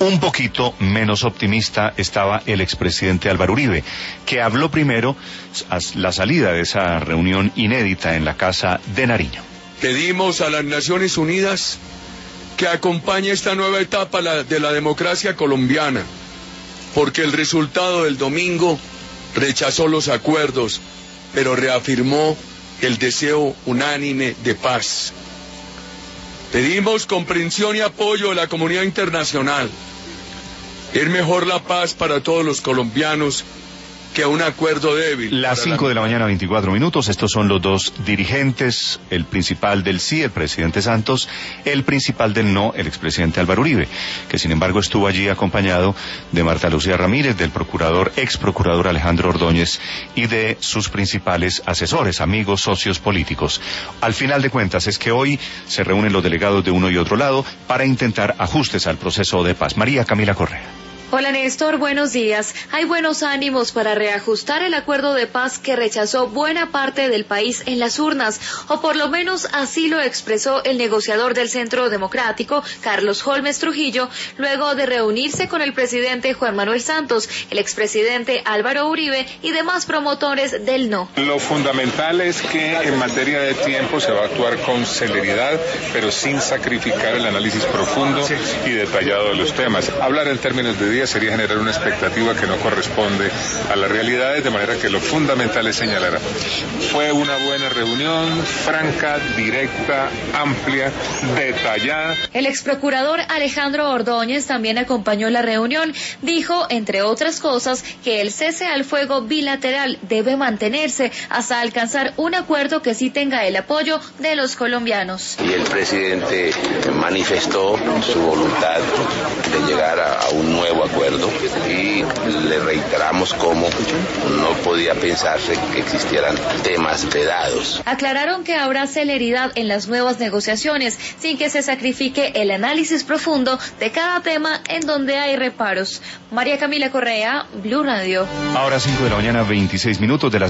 Un poquito menos optimista estaba el expresidente Álvaro Uribe, que habló primero a la salida de esa reunión inédita en la Casa de Nariño. Pedimos a las Naciones Unidas que acompañe esta nueva etapa de la democracia colombiana, porque el resultado del domingo rechazó los acuerdos, pero reafirmó el deseo unánime de paz. Pedimos comprensión y apoyo de la comunidad internacional. Es mejor la paz para todos los colombianos que un acuerdo débil. Las 5 de la mañana, 24 minutos. Estos son los dos dirigentes, el principal del sí, el presidente Santos, el principal del no, el expresidente Álvaro Uribe, que sin embargo estuvo allí acompañado de Marta Lucía Ramírez, del ex procurador Alejandro Ordóñez y de sus principales asesores, amigos, socios políticos. Al final de cuentas es que hoy se reúnen los delegados de uno y otro lado para intentar ajustes al proceso de paz. María Camila Correa. Hola Néstor, buenos días. Hay buenos ánimos para reajustar el acuerdo de paz que rechazó buena parte del país en las urnas, o por lo menos así lo expresó el negociador del Centro Democrático, Carlos Holmes Trujillo, luego de reunirse con el presidente Juan Manuel Santos, el expresidente Álvaro Uribe y demás promotores del no. Lo fundamental es que en materia de tiempo se va a actuar con celeridad, pero sin sacrificar el análisis profundo y detallado de los temas. Hablar en términos de días sería generar una expectativa que no corresponde a las realidades, de manera que lo fundamental es señalar. Fue una buena reunión, franca, directa, amplia, detallada. El exprocurador Alejandro Ordóñez también acompañó la reunión. Dijo, entre otras cosas, que el cese al fuego bilateral debe mantenerse hasta alcanzar un acuerdo que sí tenga el apoyo de los colombianos. Y el presidente manifestó su voluntad de llegar a un nuevo acuerdo y le reiteramos cómo no podía pensarse que existieran temas vedados. Aclararon que habrá celeridad en las nuevas negociaciones sin que se sacrifique el análisis profundo de cada tema en donde hay reparos. María Camila Correa, Blue Radio. Ahora 5 de la mañana, 26 minutos de las